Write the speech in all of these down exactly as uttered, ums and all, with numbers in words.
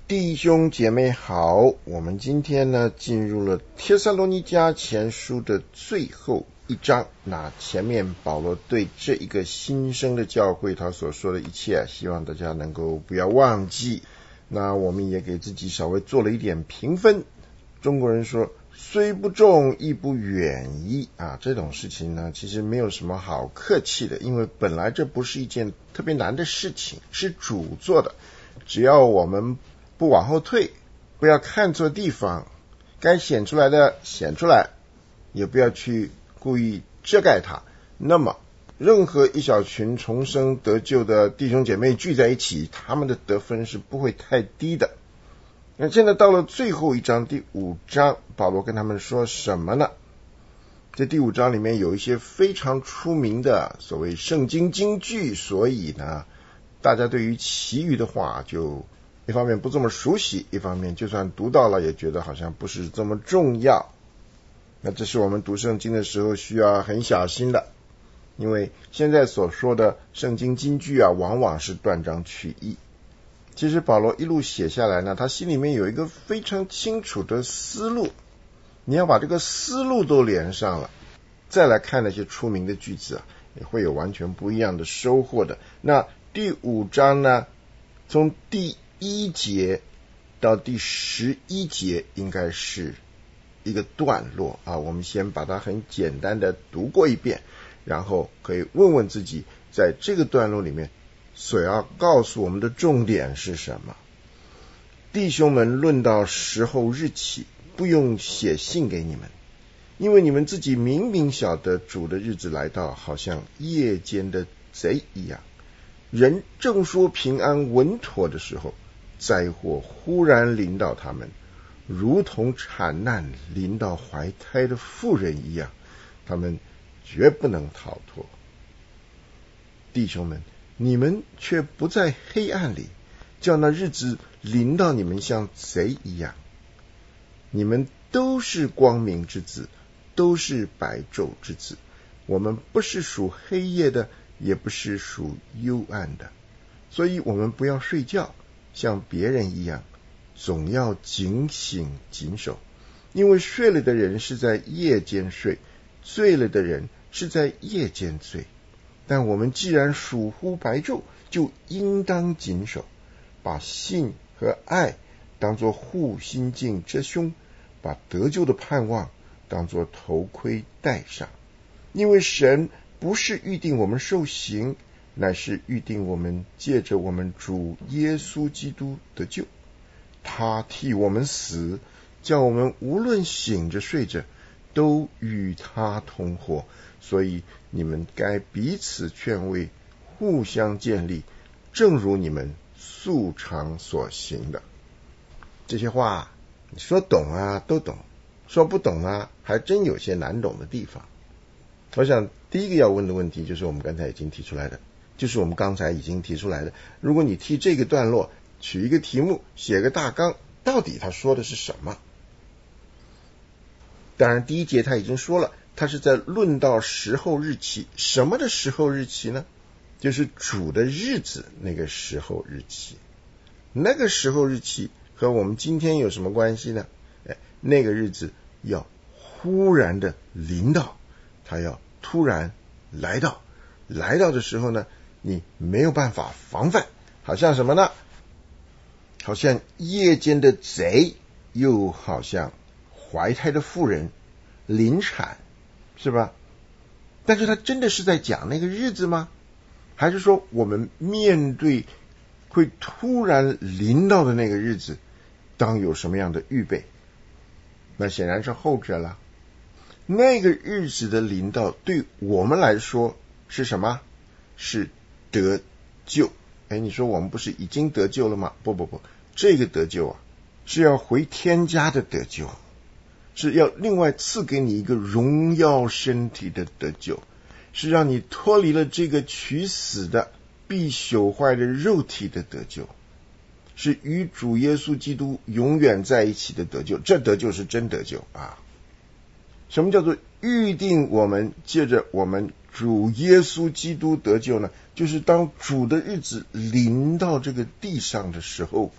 弟兄姐妹好，我们今天呢进入了帖撒罗尼迦前书的最后一章。那前面保罗对这一个新生的教会他所说的一切，希望大家能够不要忘记。那我们也给自己稍微做了一点评分。中国人说虽不中亦不远矣啊，这种事情呢其实没有什么好客气的，因为本来这不是一件特别难的事情，是主做的，只要我们不往后退，不要看错地方，该显出来的显出来，也不要去故意遮盖它，那么任何一小群重生得救的弟兄姐妹聚在一起，他们的得分是不会太低的。那现在到了最后一章第五章，保罗跟他们说什么呢？这第五章里面有一些非常出名的所谓圣经金句，所以呢大家对于其余的话就一方面不这么熟悉，一方面就算读到了也觉得好像不是这么重要。那这是我们读圣经的时候需要很小心的，因为现在所说的圣经金句啊，往往是断章取义。其实保罗一路写下来呢，他心里面有一个非常清楚的思路，你要把这个思路都连上了，再来看那些出名的句子啊，也会有完全不一样的收获的。那第五章呢，从第一节到第十一节应该是一个段落啊，我们先把它很简单的读过一遍，然后可以问问自己，在这个段落里面所要告诉我们的重点是什么。弟兄们，论到时候日期，不用写信给你们，因为你们自己明明晓得主的日子来到，好像夜间的贼一样。人正说平安稳妥的时候，灾祸忽然临到他们，如同产难临到怀胎的妇人一样，他们绝不能逃脱。弟兄们，你们却不在黑暗里，叫那日子临到你们像贼一样。你们都是光明之子，都是白昼之子。我们不是属黑夜的，也不是属幽暗的，所以我们不要睡觉，像别人一样，总要警醒谨守。因为睡了的人是在夜间睡，醉了的人是在夜间醉。但我们既然属乎白昼，就应当谨守，把信和爱当作护心镜遮胸，把得救的盼望当作头盔戴上。因为神不是预定我们受刑，乃是预定我们借着我们主耶稣基督得救。他替我们死，叫我们无论醒着睡着，都与他同活。所以你们该彼此劝慰，互相建立，正如你们素常所行的。这些话你说懂啊都懂，说不懂啊还真有些难懂的地方。我想第一个要问的问题就是我们刚才已经提出来的，就是我们刚才已经提出来的，如果你替这个段落取一个题目，写个大纲，到底他说的是什么？当然第一节他已经说了，他是在论到时候日期。什么的时候日期呢？就是主的日子那个时候日期。那个时候日期和我们今天有什么关系呢？哎，那个日子要忽然的临到，他要突然来到，来到的时候呢，你没有办法防范，好像什么呢？好像夜间的贼，又好像怀胎的妇人临产，是吧？但是他真的是在讲那个日子吗？还是说我们面对会突然临到的那个日子，当有什么样的预备？那显然是后者了。那个日子的临到对我们来说是什么？是得救。哎，你说我们不是已经得救了吗？不不不，这个得救啊，是要回天家的得救，是要另外赐给你一个荣耀身体的得救，是让你脱离了这个取死的必朽坏的肉体的得救，是与主耶稣基督永远在一起的得救。这得救是真得救啊！什么叫做预定我们借着我们主耶稣基督得救呢？就是当主的日子临到这个地上的时候，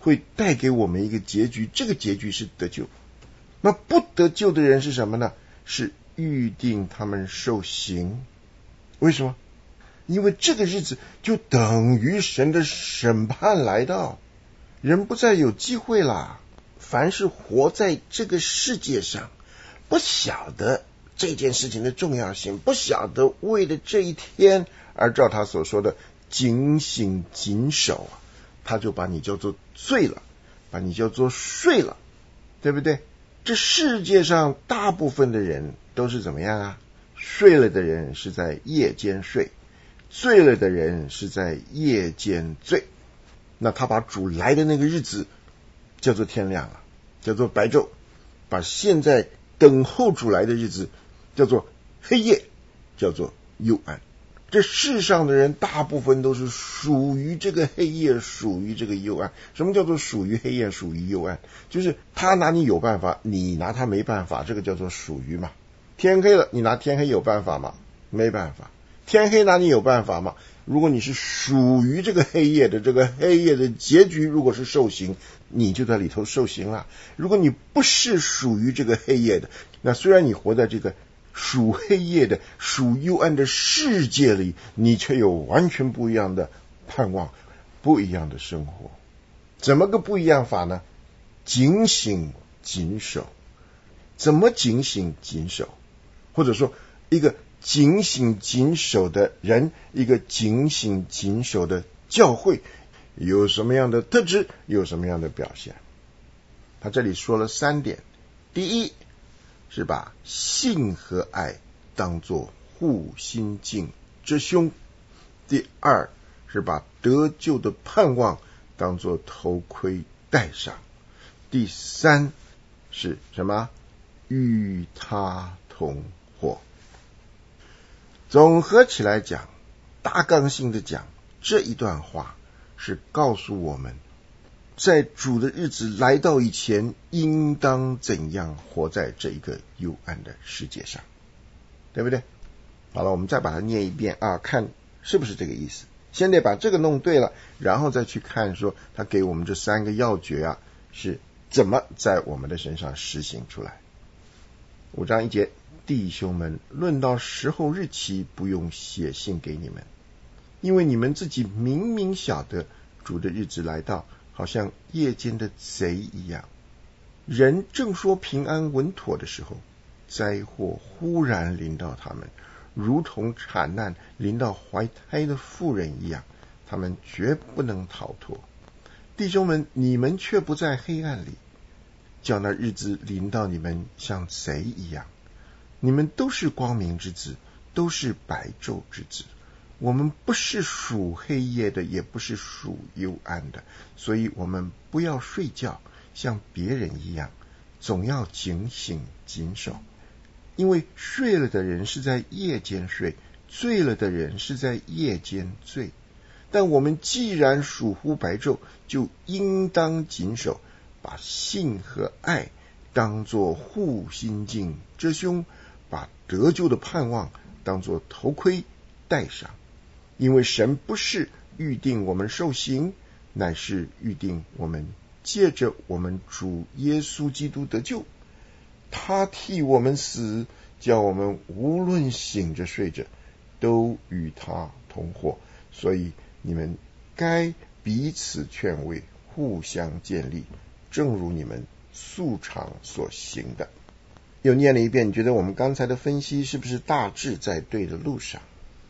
会带给我们一个结局，这个结局是得救。那不得救的人是什么呢？是预定他们受刑。为什么？因为这个日子就等于神的审判来到，人不再有机会啦。凡是活在这个世界上，不晓得这件事情的重要性，不晓得为了这一天而照他所说的警醒谨守啊，他就把你叫做罪了，把你叫做睡了，对不对？这世界上大部分的人都是怎么样啊？睡了的人是在夜间睡，醉了的人是在夜间醉。那他把主来的那个日子叫做天亮了，叫做白昼，把现在等候主来的日子叫做黑夜，叫做幽暗。这世上的人大部分都是属于这个黑夜，属于这个幽暗。什么叫做属于黑夜，属于幽暗？就是他拿你有办法，你拿他没办法，这个叫做属于嘛。天黑了，你拿天黑有办法吗？没办法。天黑拿你有办法吗？如果你是属于这个黑夜的，这个黑夜的结局如果是受刑，你就在里头受刑了。如果你不是属于这个黑夜的，那虽然你活在这个属黑夜的、属幽暗的世界里，你却有完全不一样的盼望，不一样的生活。怎么个不一样法呢？警醒谨守。怎么警醒谨守？或者说一个警醒谨守的人，一个警醒谨守的教会有什么样的特质，有什么样的表现？他这里说了三点。第一是把信和爱当作护心镜遮胸。第二是把得救的盼望当作头盔戴上。第三是什么？与他同伙。总合起来讲，大纲性的讲，这一段话是告诉我们，在主的日子来到以前，应当怎样活在这一个幽暗的世界上，对不对？好了，我们再把它念一遍啊，看是不是这个意思。先得把这个弄对了，然后再去看说他给我们这三个要诀啊，是怎么在我们的身上实行出来。五章一节，弟兄们，论到时候日期，不用写信给你们，因为你们自己明明晓得主的日子来到，好像夜间的贼一样。人正说平安稳妥的时候，灾祸忽然临到他们，如同产难临到怀胎的妇人一样，他们绝不能逃脱。弟兄们，你们却不在黑暗里，叫那日子临到你们像贼一样。你们都是光明之子，都是白昼之子。我们不是属黑夜的，也不是属幽暗的，所以我们不要睡觉，像别人一样，总要警醒谨守。因为睡了的人是在夜间睡，醉了的人是在夜间醉。但我们既然属乎白昼，就应当谨守，把信和爱当作护心镜遮胸，把得救的盼望当作头盔戴上。因为神不是预定我们受刑，乃是预定我们借着我们主耶稣基督得救。他替我们死，叫我们无论醒着睡着，都与他同活。所以你们该彼此劝慰，互相建立，正如你们素常所行的。又念了一遍，你觉得我们刚才的分析是不是大致在对的路上？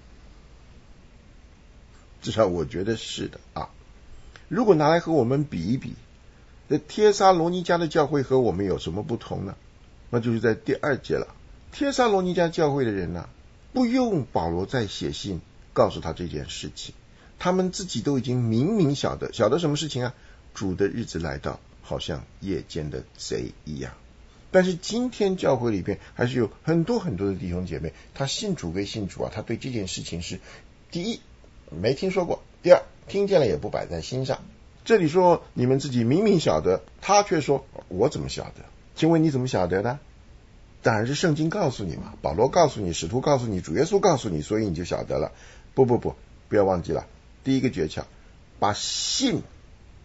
至少我觉得是的啊。如果拿来和我们比一比，这帖撒罗尼迦的教会和我们有什么不同呢？那就是在第二节了。帖撒罗尼迦教会的人呢、啊，不用保罗再写信告诉他这件事情，他们自己都已经明明晓得，晓得什么事情啊？主的日子来到，好像夜间的贼一样。但是今天教会里边还是有很多很多的弟兄姐妹，他信主归信主啊，他对这件事情是第一没听说过，第二听见了也不摆在心上。这里说你们自己明明晓得，他却说我怎么晓得？请问你怎么晓得的？当然是圣经告诉你嘛，保罗告诉你，使徒告诉你，主耶稣告诉你，所以你就晓得了。不不不，不要忘记了，第一个诀窍，把信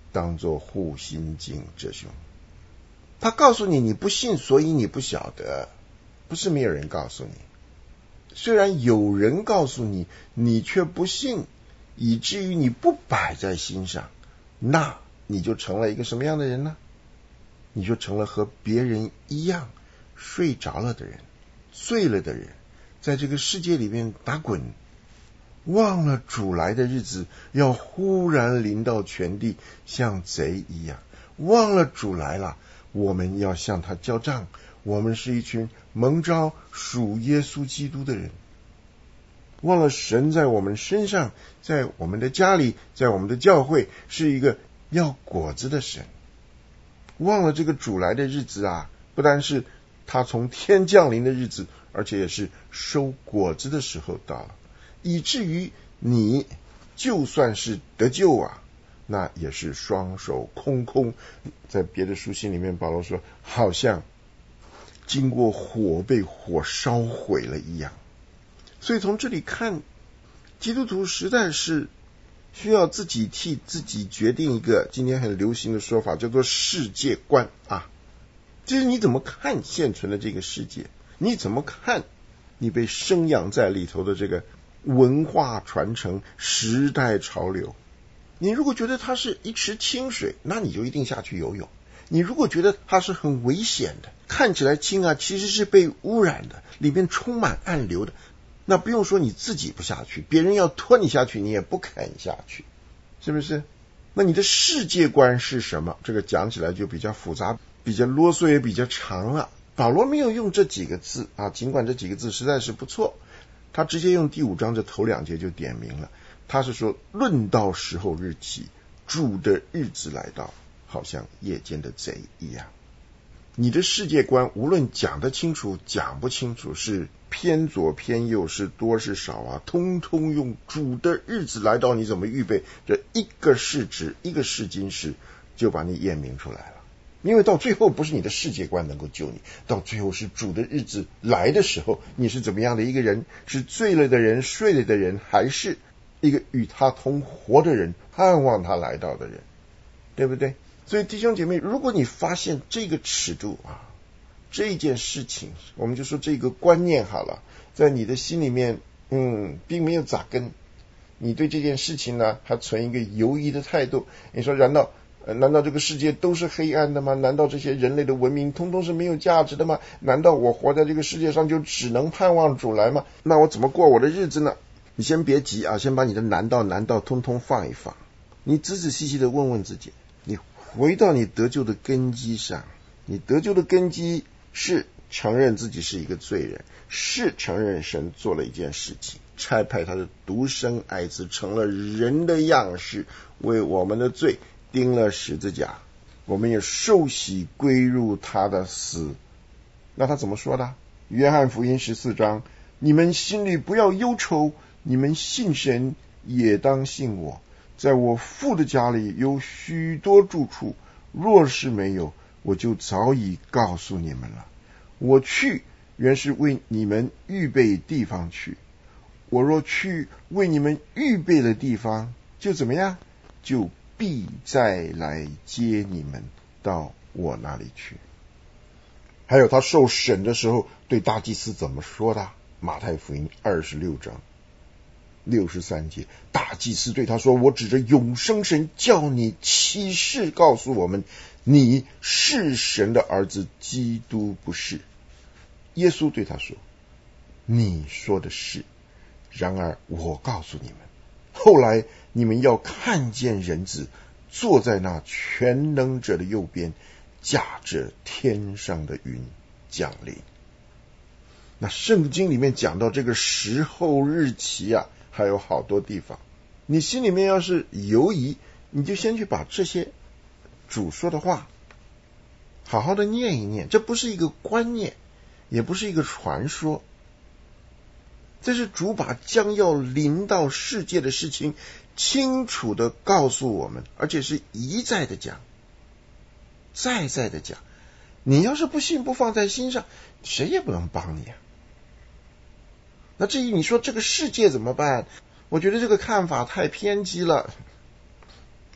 当作护心镜遮胸。他告诉你你不信，所以你不晓得，不是没有人告诉你。虽然有人告诉你，你却不信，以至于你不摆在心上，那你就成了一个什么样的人呢？你就成了和别人一样睡着了的人，醉了的人，在这个世界里面打滚，忘了主来的日子要忽然临到全地，像贼一样。忘了主来了，我们要向他交账。我们是一群蒙召属耶稣基督的人，忘了神在我们身上，在我们的家里，在我们的教会是一个要果子的神。忘了这个主来的日子啊，不单是他从天降临的日子，而且也是收果子的时候到了，以至于你就算是得救啊，那也是双手空空。在别的书信里面，保罗说好像经过火被火烧毁了一样。所以从这里看，基督徒实在是需要自己替自己决定一个今天很流行的说法，叫做世界观啊。就是你怎么看现存的这个世界，你怎么看你被生养在里头的这个文化传承、时代潮流。你如果觉得它是一池清水，那你就一定下去游泳。你如果觉得它是很危险的，看起来清啊，其实是被污染的，里面充满暗流的，那不用说你自己不下去，别人要拖你下去，你也不肯下去，是不是？那你的世界观是什么？这个讲起来就比较复杂，比较啰嗦，也比较长了。保罗没有用这几个字啊，尽管这几个字实在是不错，他直接用第五章这头两节就点明了。他是说，论到时候日期，主的日子来到，好像夜间的贼一样。你的世界观无论讲得清楚讲不清楚，是偏左偏右，是多是少啊，通通用主的日子来到，你怎么预备，这一个事值一个试金石就把你验明出来了。因为到最后不是你的世界观能够救你，到最后是主的日子来的时候，你是怎么样的一个人？是醉了的人，睡了的人，还是一个与他同活的人，盼望他来到的人，对不对？所以弟兄姐妹，如果你发现这个尺度啊，这件事情，我们就说这个观念好了，在你的心里面嗯，并没有扎根，你对这件事情呢还存一个犹疑的态度，你说难道呃、难道这个世界都是黑暗的吗？难道这些人类的文明通通是没有价值的吗？难道我活在这个世界上就只能盼望主来吗？那我怎么过我的日子呢？你先别急啊，先把你的难道难道通通放一放，你仔仔细细的问问自己，你回到你得救的根基上。你得救的根基是承认自己是一个罪人，是承认神做了一件事情，差派他的独生爱子成了人的样式，为我们的罪钉了十字架，我们也受洗归入他的死。那他怎么说的？约翰福音十四章，你们心里不要忧愁，你们信神也当信我，在我父的家里有许多住处，若是没有，我就早已告诉你们了。我去原是为你们预备地方去，我若去为你们预备的地方，就怎么样？就必再来接你们到我那里去。还有他受审的时候对大祭司怎么说的？马太福音二十六章六十三节，大祭司对他说，我指着永生神叫你起誓告诉我们，你是神的儿子，基督不是。耶稣对他说，你说的是，然而我告诉你们，后来你们要看见人子坐在那全能者的右边，驾着天上的云降临。那圣经里面讲到这个时候日期啊，还有好多地方，你心里面要是犹疑，你就先去把这些主说的话好好的念一念。这不是一个观念，也不是一个传说，这是主把将要临到世界的事情清楚的告诉我们，而且是一再的讲，再再的讲。你要是不信，不放在心上，谁也不能帮你啊。那至于你说这个世界怎么办，我觉得这个看法太偏激了。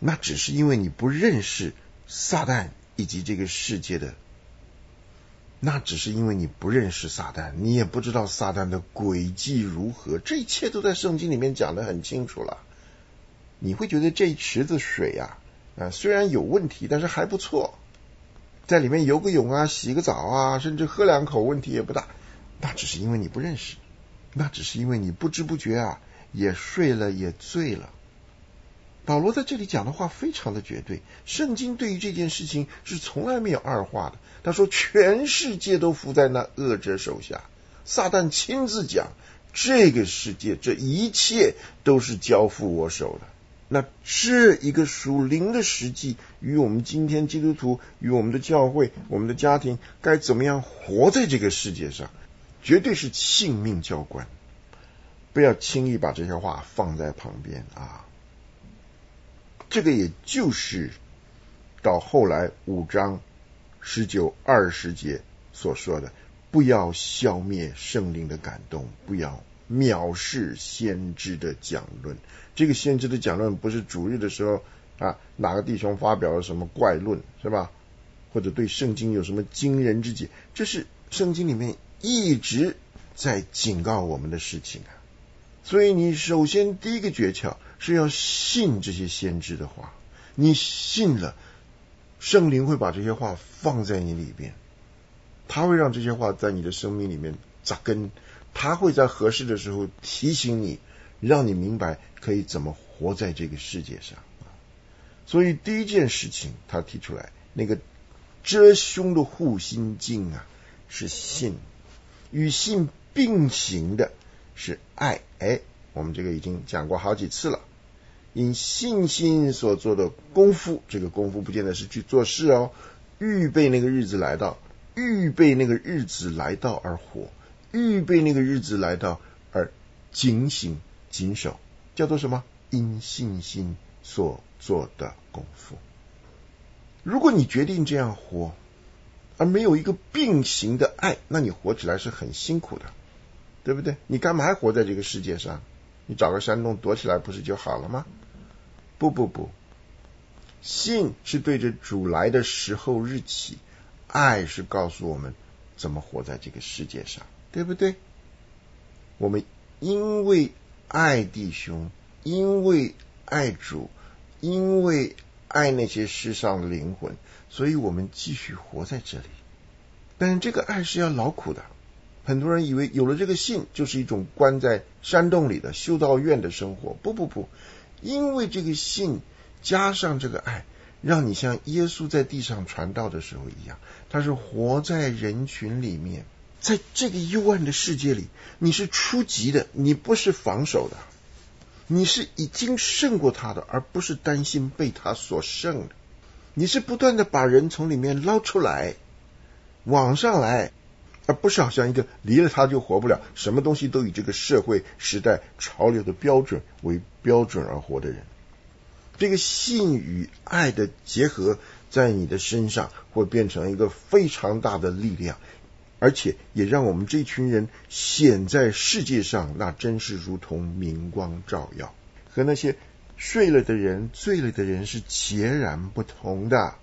那只是因为你不认识撒旦以及这个世界的，那只是因为你不认识撒旦，你也不知道撒旦的诡计如何，这一切都在圣经里面讲得很清楚了。你会觉得这一池子水啊，啊虽然有问题，但是还不错，在里面游个泳啊，洗个澡啊，甚至喝两口问题也不大，那只是因为你不认识，那只是因为你不知不觉啊也睡了，也醉了。保罗在这里讲的话非常的绝对，圣经对于这件事情是从来没有二话的。他说全世界都伏在那恶者手下，撒旦亲自讲，这个世界这一切都是交付我手的。那这一个属灵的实际与我们今天基督徒，与我们的教会，我们的家庭该怎么样活在这个世界上，绝对是性命交关。不要轻易把这些话放在旁边啊。这个也就是到后来五章十九二十节所说的，不要消灭圣灵的感动，不要藐视先知的讲论。这个先知的讲论不是主日的时候啊，哪个弟兄发表了什么怪论，是吧？或者对圣经有什么惊人之解，这是圣经里面一直在警告我们的事情啊。所以你首先第一个诀窍是要信这些先知的话，你信了，圣灵会把这些话放在你里边，他会让这些话在你的生命里面扎根，他会在合适的时候提醒你，让你明白可以怎么活在这个世界上。所以第一件事情他提出来，那个遮胸的护心镜啊，是信，与信并行的是爱。哎，我们这个已经讲过好几次了。因信心所做的功夫，这个功夫不见得是去做事哦，预备那个日子来到，预备那个日子来到而活，预备那个日子来到而警醒谨守，叫做什么？因信心所做的功夫。如果你决定这样活，而没有一个并行的爱，那你活起来是很辛苦的，对不对？你干嘛还活在这个世界上？你找个山洞躲起来不是就好了吗？不不不，信是对着主来的时候日期，爱是告诉我们怎么活在这个世界上，对不对？我们因为爱弟兄，因为爱主，因为爱那些世上的灵魂，所以我们继续活在这里。但是这个爱是要劳苦的。很多人以为有了这个信就是一种关在山洞里的修道院的生活，不不不，因为这个信加上这个爱，让你像耶稣在地上传道的时候一样，他是活在人群里面，在这个幽暗的世界里，你是初级的，你不是防守的，你是已经胜过他的，而不是担心被他所胜的。你是不断的把人从里面捞出来，往上来，而不是好像一个离了他就活不了，什么东西都以这个社会时代潮流的标准为标准而活的人。这个信与爱的结合在你的身上会变成一个非常大的力量，而且也让我们这群人显在世界上，那真是如同明光照耀，和那些睡了的人醉了的人是截然不同的。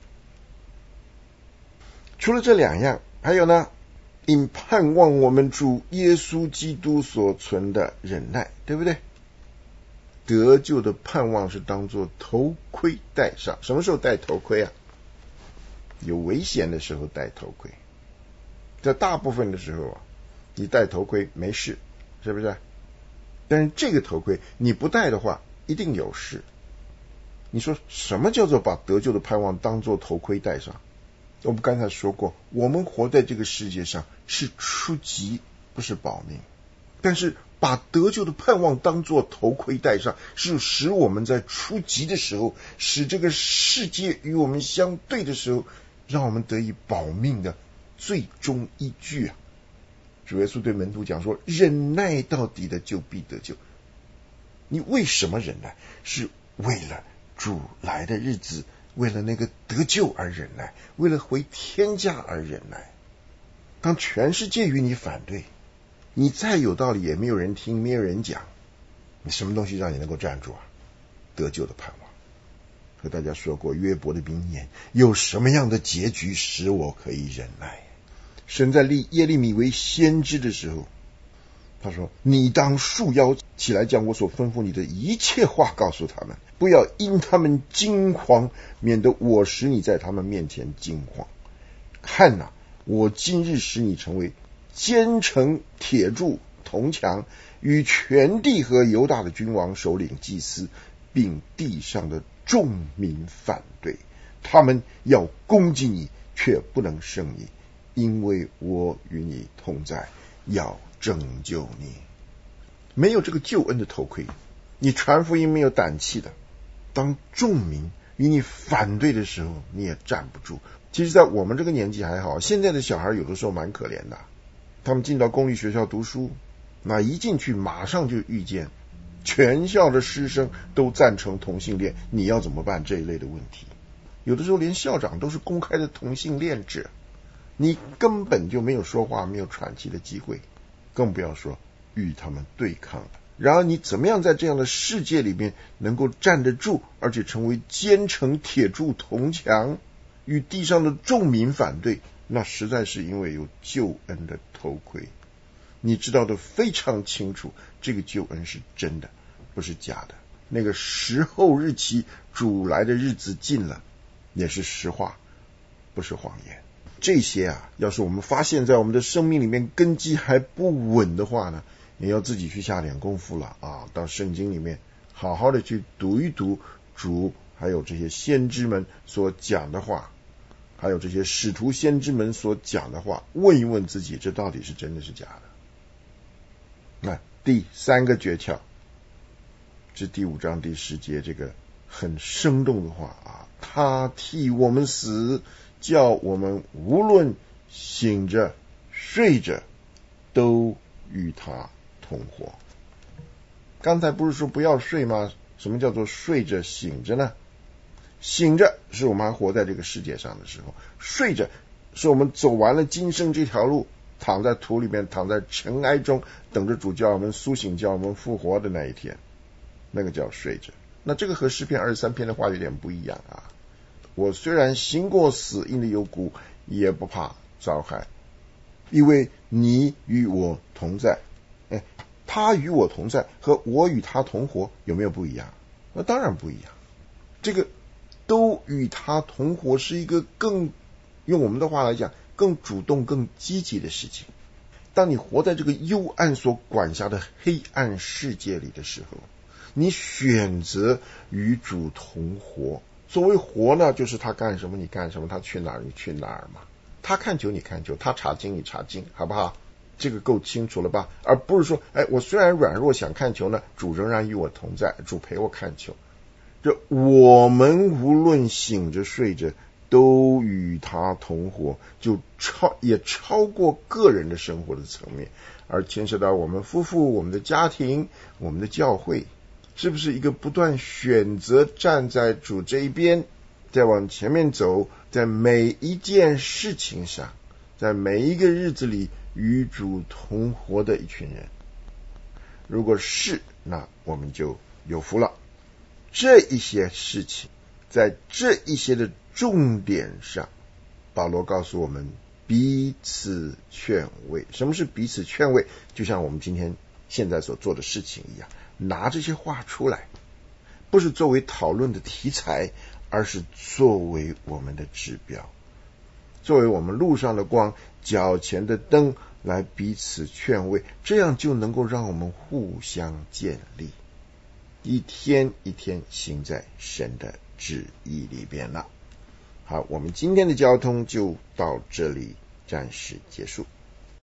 除了这两样，还有呢，因盼望我们主耶稣基督所存的忍耐，对不对？得救的盼望是当作头盔戴上。什么时候戴头盔啊？有危险的时候戴头盔。在大部分的时候啊，你戴头盔没事，是不是？但是这个头盔你不戴的话，一定有事。你说什么叫做把得救的盼望当作头盔戴上？我们刚才说过，我们活在这个世界上是初级，不是保命。但是把得救的盼望当作头盔戴上，是使我们在初级的时候，使这个世界与我们相对的时候，让我们得以保命的最终依据啊！主耶稣对门徒讲说，忍耐到底的就必得救。你为什么忍耐？是为了主来的日子，为了那个得救而忍耐，为了回天家而忍耐。当全世界与你反对，你再有道理也没有人听，没有人讲，你什么东西让你能够站住啊？得救的盼望。 和大家说过约伯的名言，有什么样的结局使我可以忍耐？神在立耶利米为先知的时候，他说，你当束腰起来，将我所吩咐你的一切话告诉他们，不要因他们惊慌，免得我使你在他们面前惊慌。看哪，我今日使你成为坚城铁柱铜墙，与全地和犹大的君王首领祭司并地上的众民反对，他们要攻击你，却不能胜你，因为我与你同在，要拯救你。没有这个救恩的头盔，你传福音没有胆气的，当众民与你反对的时候，你也站不住。其实在我们这个年纪还好，现在的小孩有的时候蛮可怜的，他们进到公立学校读书，那一进去马上就遇见全校的师生都赞成同性恋，你要怎么办？这一类的问题，有的时候连校长都是公开的同性恋者，你根本就没有说话，没有喘气的机会，更不要说与他们对抗了。然而你怎么样在这样的世界里面能够站得住，而且成为坚城铁柱铜墙，与地上的众民反对，那实在是因为有救恩的头盔。你知道的非常清楚，这个救恩是真的，不是假的。那个时候日期，主来的日子近了，也是实话，不是谎言。这些啊，要是我们发现在我们的生命里面根基还不稳的话呢，也要自己去下点功夫了啊！到圣经里面好好的去读一读主还有这些先知们所讲的话，还有这些使徒先知们所讲的话，问一问自己，这到底是真的是假的？那第三个诀窍是第五章第十节这个很生动的话啊，他替我们死，叫我们无论醒着睡着都与他同活。刚才不是说不要睡吗？什么叫做睡着醒着呢？醒着是我们还活在这个世界上的时候，睡着是我们走完了今生这条路，躺在土里面，躺在尘埃中，等着主叫我们苏醒，叫我们复活的那一天，那个叫睡着。那这个和诗篇二十三篇的话有点不一样啊。我虽然行过死荫的幽谷，也不怕遭害，因为你与我同在。哎，他与我同在和我与他同活有没有不一样？那当然不一样。这个都与他同活是一个更，用我们的话来讲，更主动更积极的事情。当你活在这个幽暗所管辖的黑暗世界里的时候，你选择与主同活。所谓活呢，就是他干什么你干什么，他去哪儿你去哪儿嘛，他看球你看球，他查经你查经，好不好？这个够清楚了吧？而不是说，哎，我虽然软弱想看球呢，主仍然与我同在，主陪我看球。这我们无论醒着睡着都与他同活，就超也超过个人的生活的层面，而牵涉到我们夫妇、我们的家庭、我们的教会，是不是一个不断选择站在主这一边，再往前面走，在每一件事情上，在每一个日子里与主同活的一群人？如果是，那我们就有福了。这一些事情，在这一些的重点上，保罗告诉我们彼此劝慰。什么是彼此劝慰？就像我们今天现在所做的事情一样，拿这些话出来，不是作为讨论的题材，而是作为我们的指标，作为我们路上的光，脚前的灯，来彼此劝慰，这样就能够让我们互相建立，一天一天行在神的旨意里边了。好，我们今天的交通就到这里暂时结束。